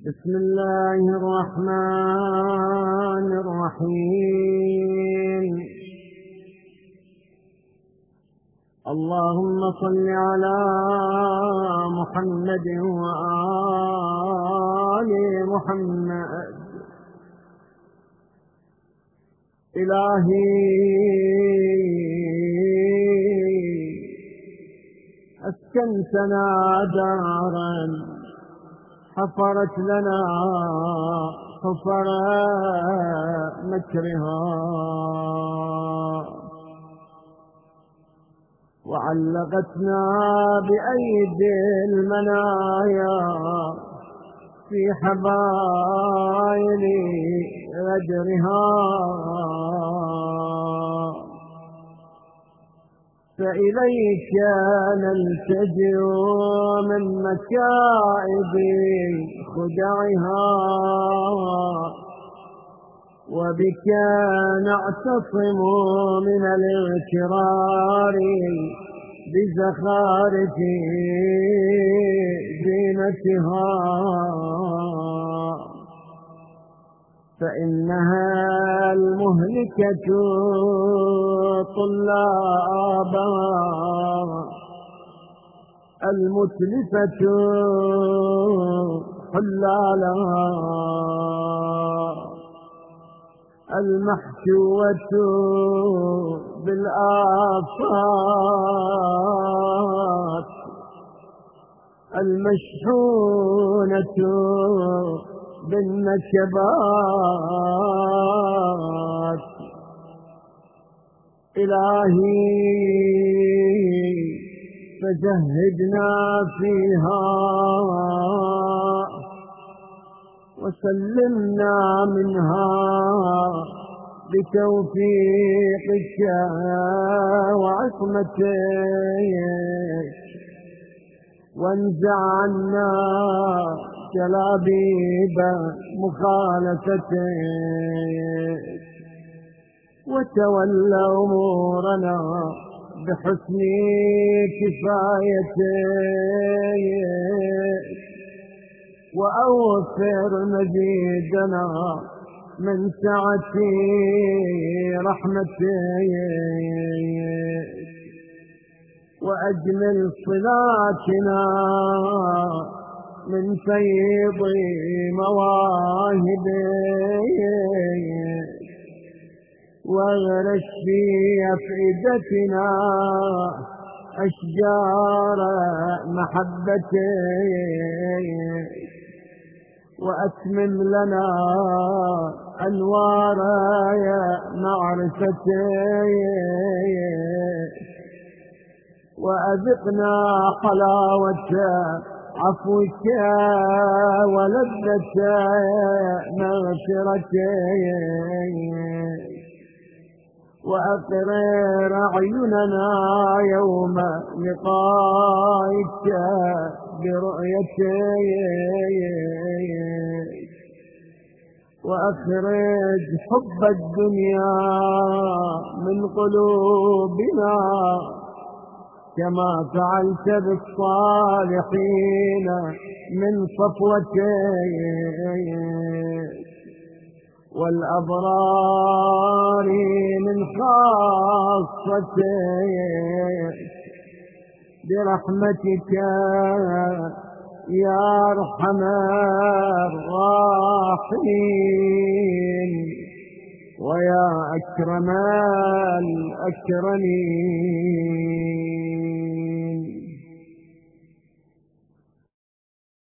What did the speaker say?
بسم الله الرحمن الرحيم. اللهم صل على محمد وآل محمد. إلهي أسكنتنا دارا حفرت لنا حفر مكرها، وعلقتنا بأيدي المنايا في حبائل غدرها، فإليك نلتجئ من مكائد خدعها، وبك نعتصم من الاغترار بزخارف زينتها، فإنها المهلكة طلابا المتلفة حلالا المحشوة بالآفات المشحونة بالنكبات. إلهي فزهدنا فيها وسلمنا منها بتوفيقك وعصمتك، وانزع عنا جلابيب مخالفتك، وتولى أمورنا بحسن كفايتك، وأوفر مزيدنا من سعة رحمتك، وأجمل صلاتنا من فيض مواهبك، واغرس في أفئدتنا أشجار محبتك، وأتمم لنا أنوار معرفتك، وأذقنا حلاوة عفوك ولذة مغفرتك، وأقرر أعيننا يوم لقائك برؤيتك، وأخرج حب الدنيا من قلوبنا كما فعلت بالصالحين من صفوتك، والأبرار من خاصتك، برحمتك يا أرحم الراحمين ويا أكرم الأكرمين.